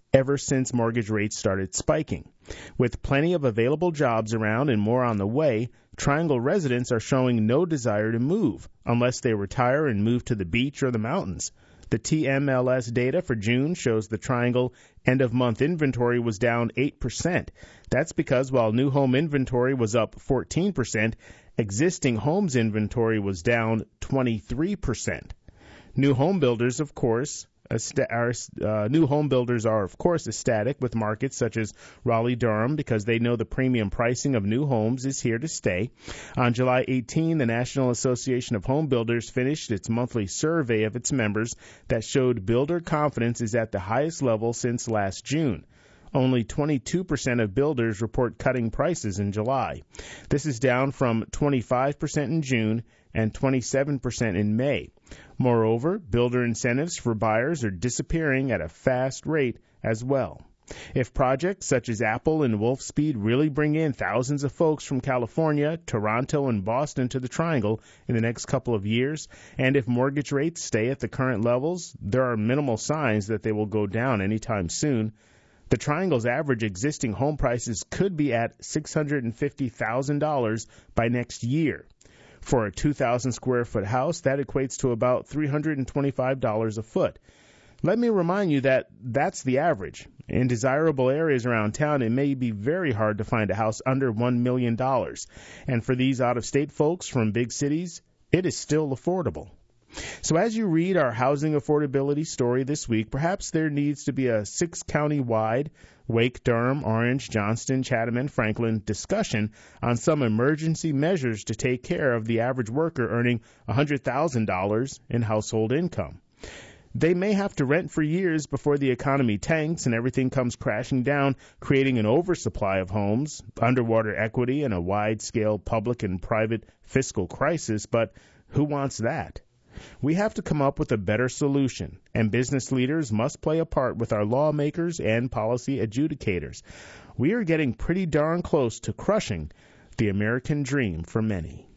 ever since mortgage rates started spiking. With plenty of available jobs around and more on the way, Triangle residents are showing no desire to move unless they retire and move to the beach or the mountains. The T M L S data for June shows the Triangle end-of-month inventory was down eight percent. That's because while new home inventory was up fourteen percent, existing homes inventory was down twenty-three percent. New home builders, of course, Are, uh, new home builders are, of course, ecstatic with markets such as Raleigh-Durham because they know the premium pricing of new homes is here to stay. On July eighteenth, the National Association of Home Builders finished its monthly survey of its members that showed builder confidence is at the highest level since last June. Only twenty-two percent of builders report cutting prices in July. This is down from twenty-five percent in June and twenty-seven percent in May. Moreover, builder incentives for buyers are disappearing at a fast rate as well. If projects such as Apple and Wolfspeed really bring in thousands of folks from California, Toronto, and Boston to the Triangle in the next couple of years, and if mortgage rates stay at the current levels, there are minimal signs that they will go down anytime soon. The Triangle's average existing home prices could be at six hundred fifty thousand dollars by next year. For a two thousand square foot house, that equates to about three hundred twenty-five dollars a foot. Let me remind you that that's the average. In desirable areas around town, it may be very hard to find a house under one million dollars. And for these out-of-state folks from big cities, it is still affordable. So as you read our housing affordability story this week, perhaps there needs to be a six-county-wide Wake, Durham, Orange, Johnston, Chatham, and Franklin discussion on some emergency measures to take care of the average worker earning one hundred thousand dollars in household income. They may have to rent for years before the economy tanks and everything comes crashing down, creating an oversupply of homes, underwater equity, and a wide-scale public and private fiscal crisis, but who wants that? We have to come up with a better solution, and business leaders must play a part with our lawmakers and policy adjudicators. We are getting pretty darn close to crushing the American dream for many.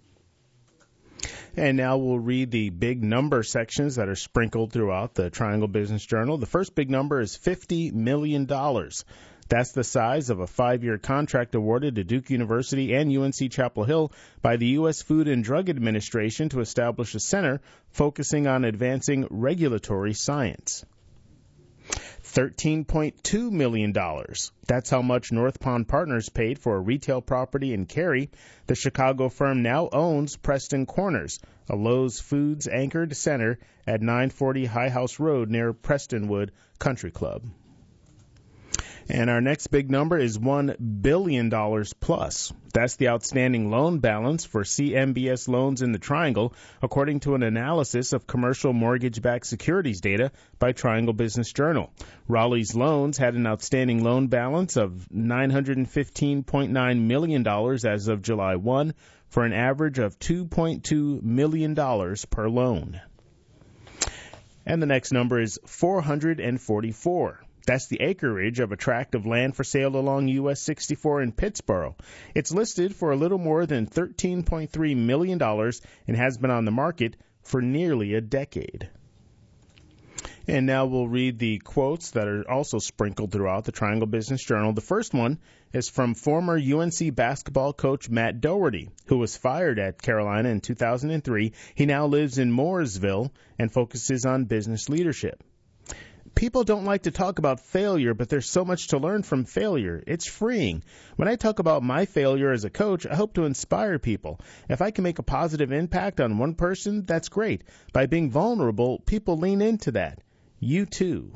And now we'll read the big number sections that are sprinkled throughout the Triangle Business Journal. The first big number is fifty million dollars. That's the size of a five-year contract awarded to Duke University and U N C Chapel Hill by the U S Food and Drug Administration to establish a center focusing on advancing regulatory science. thirteen point two million dollars. That's how much North Pond Partners paid for a retail property in Cary. The Chicago firm now owns Preston Corners, a Lowe's Foods anchored center at nine forty High House Road near Prestonwood Country Club. And our next big number is one billion dollars plus. That's the outstanding loan balance for C M B S loans in the Triangle, according to an analysis of commercial mortgage-backed securities data by Triangle Business Journal. Raleigh's loans had an outstanding loan balance of nine hundred fifteen point nine million dollars as of July first, for an average of two point two million dollars per loan. And the next number is four hundred forty-four. That's the acreage of a tract of land for sale along U S sixty-four in Pittsboro. It's listed for a little more than thirteen point three million dollars and has been on the market for nearly a decade. And now we'll read the quotes that are also sprinkled throughout the Triangle Business Journal. The first one is from former U N C basketball coach Matt Doherty, who was fired at Carolina in two thousand three. He now lives in Mooresville and focuses on business leadership. People don't like to talk about failure, but there's so much to learn from failure. It's freeing. When I talk about my failure as a coach, I hope to inspire people. If I can make a positive impact on one person, that's great. By being vulnerable, people lean into that. You too.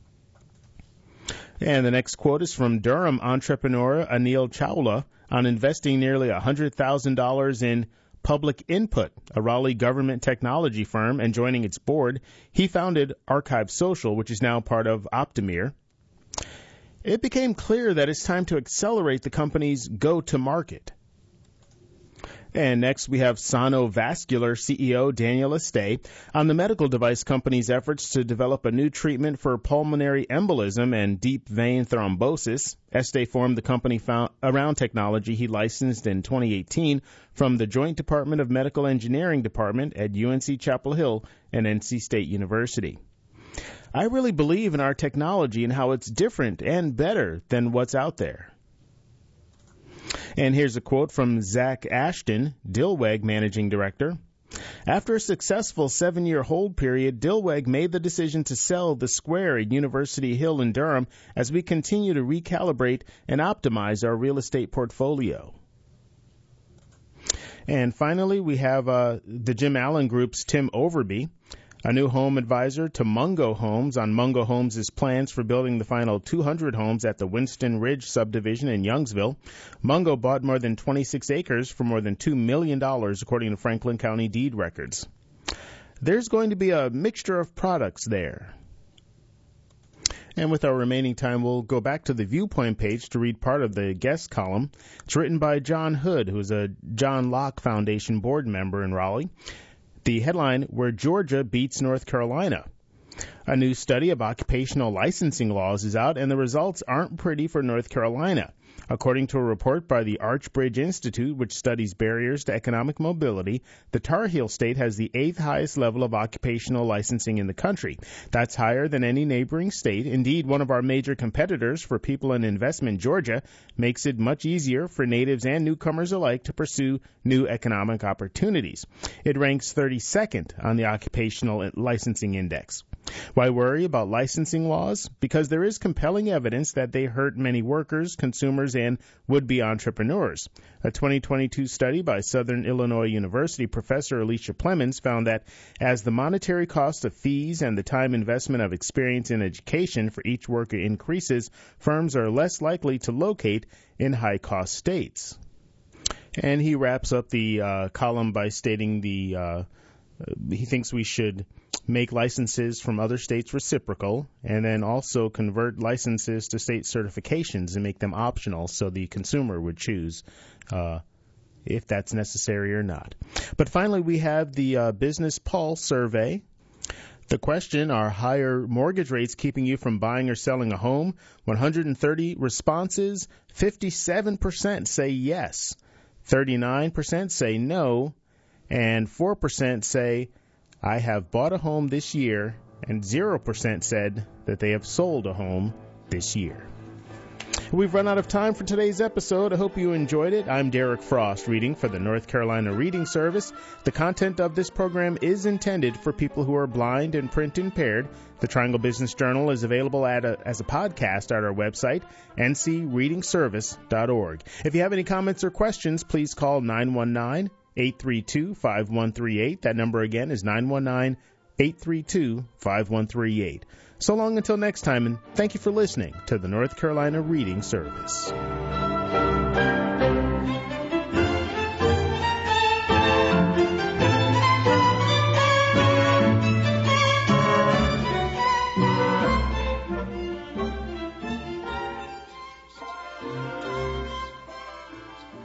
And the next quote is from Durham entrepreneur Anil Chawla on investing nearly one hundred thousand dollars in Public Input, a Raleigh government technology firm, and joining its board, he founded Archive Social, which is now part of Optimere. It became clear that it's time to accelerate the company's go-to-market. And next we have Sano Vascular C E O Daniel Estee on the medical device company's efforts to develop a new treatment for pulmonary embolism and deep vein thrombosis. Estee formed the company found around technology he licensed in twenty eighteen from the Joint Department of Medical Engineering Department at U N C Chapel Hill and N C State University. I really believe in our technology and how it's different and better than what's out there. And here's a quote from Zach Ashton, Dillweg Managing Director. After a successful seven-year hold period, Dillweg made the decision to sell the Square at University Hill in Durham as we continue to recalibrate and optimize our real estate portfolio. And finally, we have uh, the Jim Allen Group's Tim Overby, a new home advisor to Mungo Homes on Mungo Homes' plans for building the final two hundred homes at the Winston Ridge subdivision in Youngsville. Mungo bought more than twenty-six acres for more than two million dollars, according to Franklin County deed records. There's going to be a mixture of products there. And with our remaining time, we'll go back to the Viewpoint page to read part of the guest column. It's written by John Hood, who is a John Locke Foundation board member in Raleigh. The headline, Where Georgia Beats North Carolina. A new study of occupational licensing laws is out, and the results aren't pretty for North Carolina. According to a report by the Archbridge Institute, which studies barriers to economic mobility, the Tar Heel State has the eighth highest level of occupational licensing in the country. That's higher than any neighboring state. Indeed, one of our major competitors for people in investment, Georgia, makes it much easier for natives and newcomers alike to pursue new economic opportunities. It ranks thirty-second on the Occupational Licensing Index. Why worry about licensing laws? Because there is compelling evidence that they hurt many workers, consumers, and would-be entrepreneurs. A twenty twenty-two study by Southern Illinois University professor Alicia Plemons found that as the monetary cost of fees and the time investment of experience in education for each worker increases, firms are less likely to locate in high-cost states. And he wraps up the uh, column by stating the uh, he thinks we should make licenses from other states reciprocal, and then also convert licenses to state certifications and make them optional so the consumer would choose uh, if that's necessary or not. But finally, we have the uh, Business Pulse survey. The question, are higher mortgage rates keeping you from buying or selling a home? one hundred thirty responses, fifty-seven percent say yes, thirty-nine percent say no, and four percent say, I have bought a home this year, and zero percent said that they have sold a home this year. We've run out of time for today's episode. I hope you enjoyed it. I'm Derek Frost, reading for the North Carolina Reading Service. The content of this program is intended for people who are blind and print impaired. The Triangle Business Journal is available at a, as a podcast at our website, n c reading service dot org. If you have any comments or questions, please call nine one nine, eight three two, five one three eight. That number again is nine one nine, eight three two, five one three eight. So long until next time, and thank you for listening to the North Carolina Reading Service.